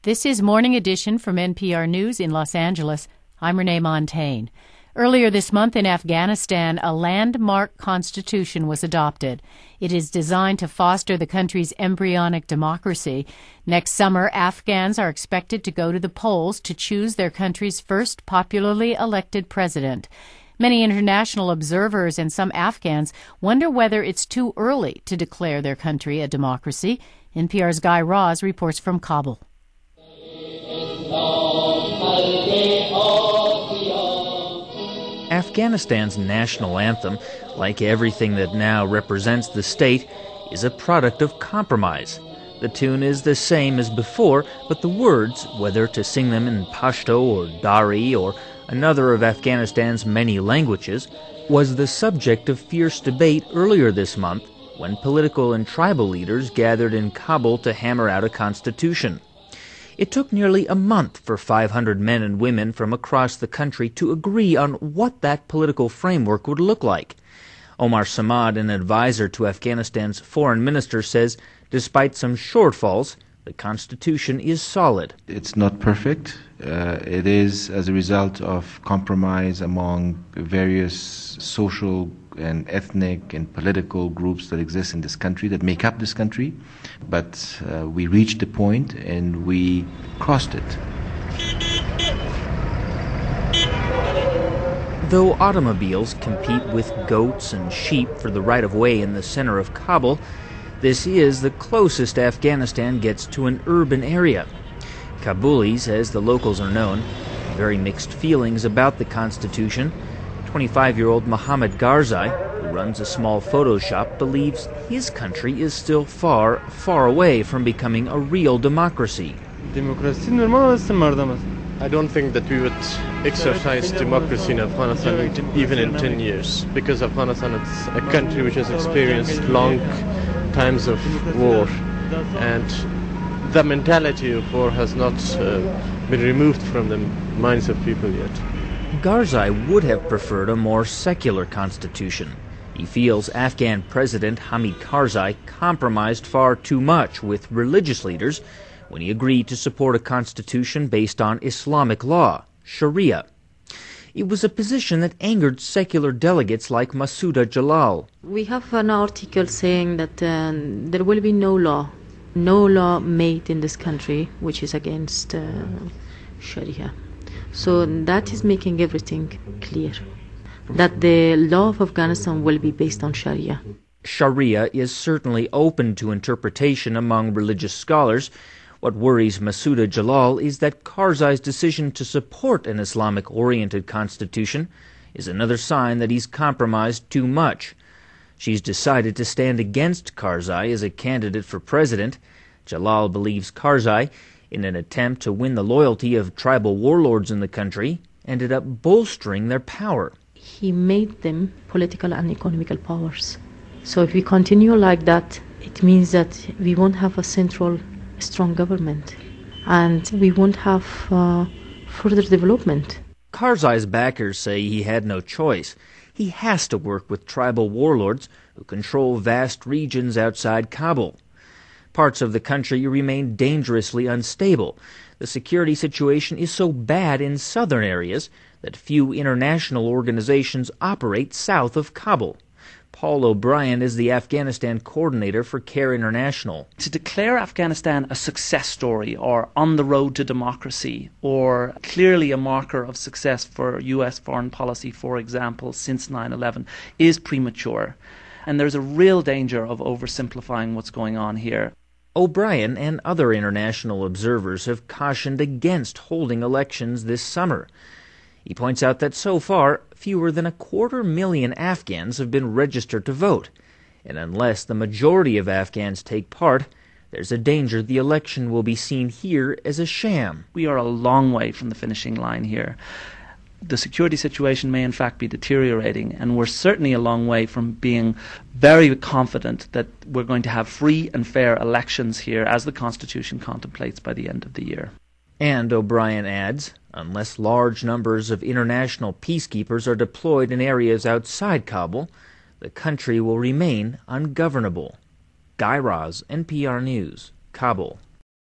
This is Morning Edition from NPR News in Los Angeles. I'm Renee Montaigne. Earlier this month in Afghanistan, a landmark constitution was adopted. It is designed to foster the country's embryonic democracy. Next summer, Afghans are expected to go to the polls to choose their country's first popularly elected president. Many international observers and some Afghans wonder whether it's too early to declare their country a democracy. NPR's Guy Raz reports from Kabul. Afghanistan's national anthem, like everything that now represents the state, is a product of compromise. The tune is the same as before, but the words, whether to sing them in Pashto or Dari or another of Afghanistan's many languages, was the subject of fierce debate earlier this month when political and tribal leaders gathered in Kabul to hammer out a constitution. It took nearly a month for 500 men and women from across the country to agree on what that political framework would look like. Omar Samad, an advisor to Afghanistan's foreign minister, says despite some shortfalls, the constitution is solid. It's not perfect. It is as a result of compromise among various social and ethnic and political groups that exist in this country, that make up this country. But we reached the point and we crossed it. Though automobiles compete with goats and sheep for the right-of-way in the center of Kabul, this is the closest Afghanistan gets to an urban area. Kabulis, as the locals are known, have very mixed feelings about the Constitution. 25-year-old Mohammed Garzai, who runs a small photo shop, believes his country is still far, far away from becoming a real democracy. I don't think that we would exercise democracy in Afghanistan even in 10 years, because Afghanistan is a country which has experienced long times of war, and the mentality of war has not been removed from the minds of people yet. Garzai would have preferred a more secular constitution. He feels Afghan President Hamid Karzai compromised far too much with religious leaders when he agreed to support a constitution based on Islamic law, Sharia. It was a position that angered secular delegates like Masouda Jalal. We have an article saying that there will be no law made in this country which is against Sharia. So that is making everything clear, that the law of Afghanistan will be based on Sharia. Sharia is certainly open to interpretation among religious scholars. What worries Masouda Jalal is that Karzai's decision to support an Islamic-oriented constitution is another sign that he's compromised too much. She's decided to stand against Karzai as a candidate for president. Jalal believes Karzai, in an attempt to win the loyalty of tribal warlords in the country, ended up bolstering their power. He made them political and economical powers. So if we continue like that, it means that we won't have a central strong government, and we won't have further development. Karzai's backers say he had no choice. He has to work with tribal warlords who control vast regions outside Kabul. Parts of the country remain dangerously unstable. The security situation is so bad in southern areas that few international organizations operate south of Kabul. Paul O'Brien is the Afghanistan coordinator for CARE International. To declare Afghanistan a success story or on the road to democracy or clearly a marker of success for U.S. foreign policy, for example, since 9/11 is premature. And there's a real danger of oversimplifying what's going on here. O'Brien and other international observers have cautioned against holding elections this summer. He points out that so far, fewer than 250,000 Afghans have been registered to vote, and unless the majority of Afghans take part, there's a danger the election will be seen here as a sham. We are a long way from the finishing line here. The security situation may in fact be deteriorating, and we're certainly a long way from being very confident that we're going to have free and fair elections here as the Constitution contemplates by the end of the year. And, O'Brien adds, unless large numbers of international peacekeepers are deployed in areas outside Kabul, the country will remain ungovernable. Guy Raz, NPR News, Kabul.